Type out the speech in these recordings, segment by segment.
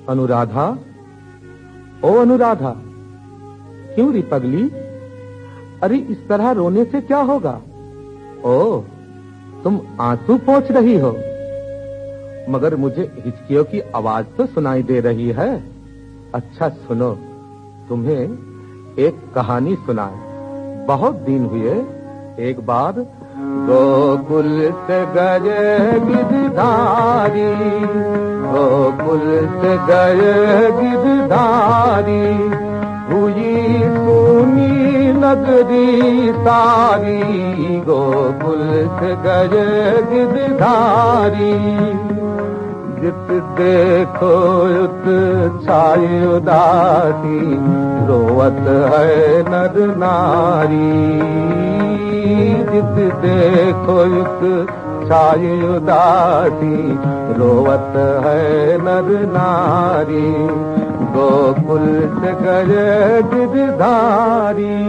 अनुराधा, ओ अनुराधा, क्यों री पगली? अरे इस तरह रोने से क्या होगा? ओ, तुम आंसू पोंछ रही हो, मगर मुझे हिचकियों की आवाज तो सुनाई दे रही है। अच्छा सुनो, तुम्हें एक कहानी सुनाए। बहुत दिन हुए, एक बार गोकुल से गए गिरधारी, गोकुल से गए गिरधारी, हुई सुनी नगरी सारी, गोकुल से गए गिरधारी। जित देखो उत छाई उदासी, रोवत है नर नारी। जित देखो उत छाई उदासी, रोवत है नर नारी, गोकुल से गए गिरधारी।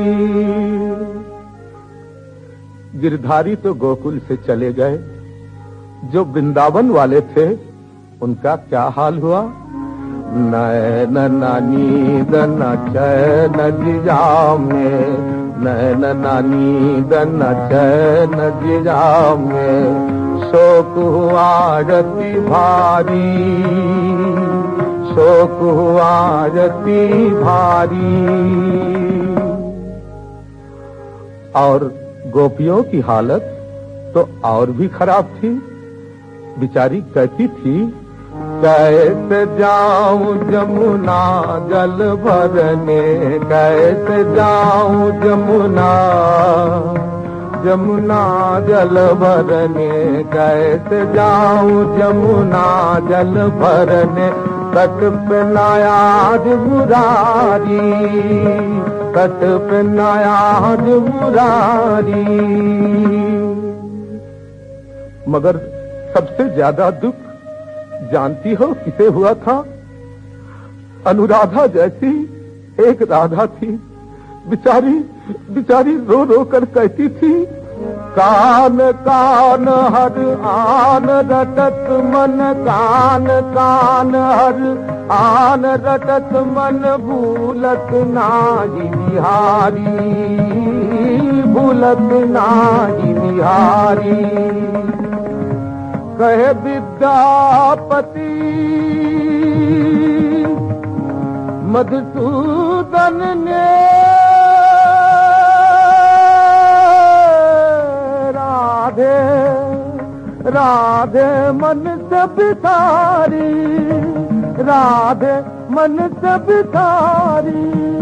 गिरधारी तो गोकुल से चले गए, जो वृंदावन वाले थे उनका क्या हाल हुआ? नैन नानी दन चैन जिजामे, नैन नानी दन चैन जिजामे, शोक हुआ रति भारी, शोक हुआ रति भारी। और गोपियों की हालत तो और भी खराब थी। बिचारी कहती थी, कैसे जाऊं जमुना जल भरने, कैसे जाऊं जमुना, जमुना जल भरने, कैसे जाऊं जमुना जल भरने, तट पे नायाज मुरारी, तट पे नायाज मुरारी। मगर सबसे ज्यादा दुख जानती हो किसे हुआ था? अनुराधा जैसी एक राधा थी, बिचारी बिचारी रो रो कर कहती थी, कान कान हर आन रटत मन, कान कान हर आन रटत मन, भूलत नाही बिहारी, भूलत नाही बिहारी। कहे विद्यापति मधुसूदन ने, राधे राधे मन से बिसारी, राधे मन से बिसारी।